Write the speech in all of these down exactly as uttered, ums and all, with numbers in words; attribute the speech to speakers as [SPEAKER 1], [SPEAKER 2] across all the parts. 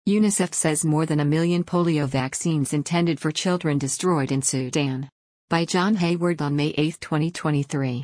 [SPEAKER 1] UNICEF says more than a million polio vaccines intended for children destroyed in Sudan. By John Hayward on May eighth, twenty twenty-three.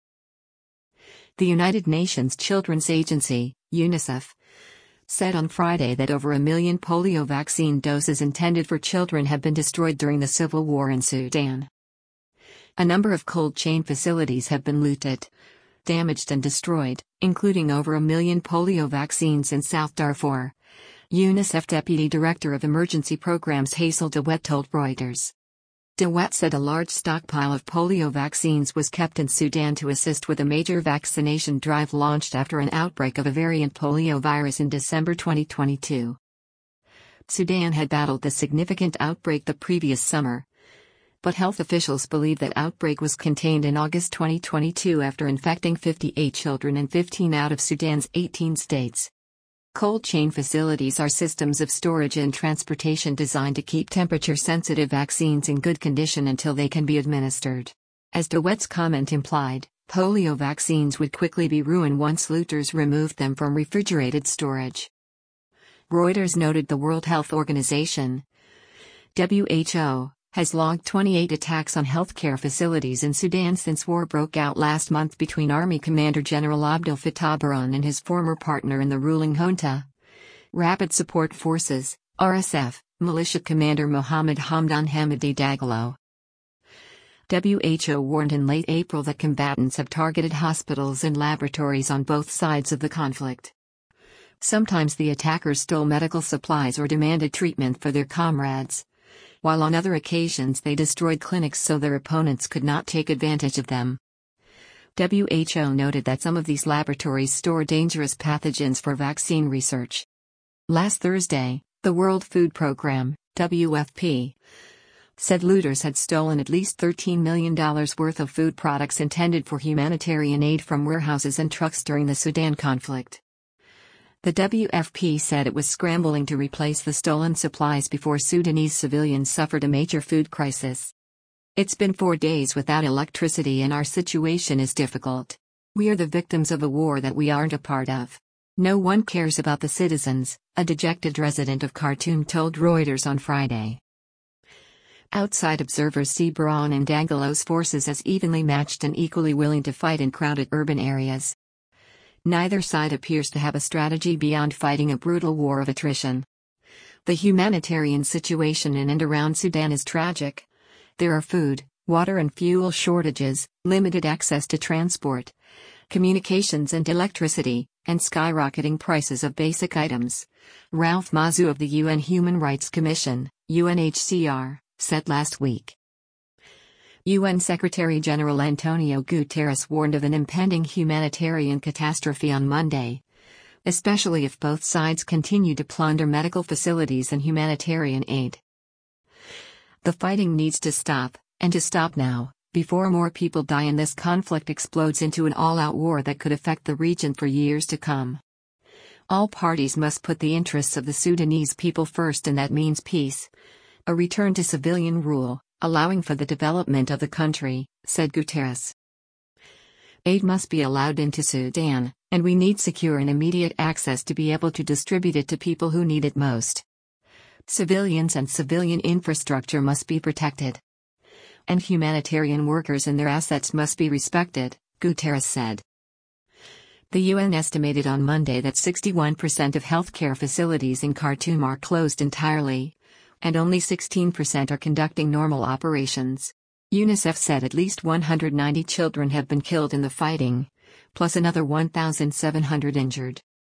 [SPEAKER 1] The United Nations Children's Agency, UNICEF, said on Friday that over a million polio vaccine doses intended for children have been destroyed during the civil war in Sudan. A number of cold chain facilities have been looted, damaged and destroyed, including over a million polio vaccines in South Darfur. UNICEF Deputy Director of Emergency Programs Hazel DeWet told Reuters. DeWet said a large stockpile of polio vaccines was kept in Sudan to assist with a major vaccination drive launched after an outbreak of a variant polio virus in December twenty twenty-two. Sudan had battled the significant outbreak the previous summer, but health officials believe that outbreak was contained in August twenty twenty-two after infecting fifty-eight children in fifteen out of Sudan's eighteen states. Cold chain facilities are systems of storage and transportation designed to keep temperature-sensitive vaccines in good condition until they can be administered. As DeWet's comment implied, polio vaccines would quickly be ruined once looters removed them from refrigerated storage. Reuters noted the World Health Organization, W H O, has logged twenty-eight attacks on healthcare facilities in Sudan since war broke out last month between Army Commander General Abdel Fattah Burhan and his former partner in the ruling junta, Rapid Support Forces, R S F, militia commander Mohammed Hamdan Hamidi Dagalo. W H O warned in late April that combatants have targeted hospitals and laboratories on both sides of the conflict. Sometimes the attackers stole medical supplies or demanded treatment for their comrades, while on other occasions they destroyed clinics so their opponents could not take advantage of them. W H O noted that some of these laboratories store dangerous pathogens for vaccine research. Last Thursday, the World Food Programme, W F P, said looters had stolen at least thirteen million dollars worth of food products intended for humanitarian aid from warehouses and trucks during the Sudan conflict. The W F P said it was scrambling to replace the stolen supplies before Sudanese civilians suffered a major food crisis. It's been four days without electricity and our situation is difficult. We are the victims of a war that we aren't a part of. No one cares about the citizens, a dejected resident of Khartoum told Reuters on Friday. Outside observers see Burhan and Dagalo's forces as evenly matched and equally willing to fight in crowded urban areas. Neither side appears to have a strategy beyond fighting a brutal war of attrition. The humanitarian situation in and around Sudan is tragic. There are food, water and fuel shortages, limited access to transport, communications and electricity, and skyrocketing prices of basic items. Ralph Mazu of the U N Human Rights Commission, U N H C R, said last week. U N Secretary-General Antonio Guterres warned of an impending humanitarian catastrophe on Monday, especially if both sides continue to plunder medical facilities and humanitarian aid. The fighting needs to stop, and to stop now, before more people die and this conflict explodes into an all-out war that could affect the region for years to come. All parties must put the interests of the Sudanese people first, and that means peace, a return to civilian rule, allowing for the development of the country, said Guterres. Aid must be allowed into Sudan, and we need secure and immediate access to be able to distribute it to people who need it most. Civilians and civilian infrastructure must be protected. And humanitarian workers and their assets must be respected, Guterres said. The U N estimated on Monday that sixty-one percent of healthcare facilities in Khartoum are closed entirely, and only sixteen percent are conducting normal operations. UNICEF said at least one hundred ninety children have been killed in the fighting, plus another one thousand seven hundred injured.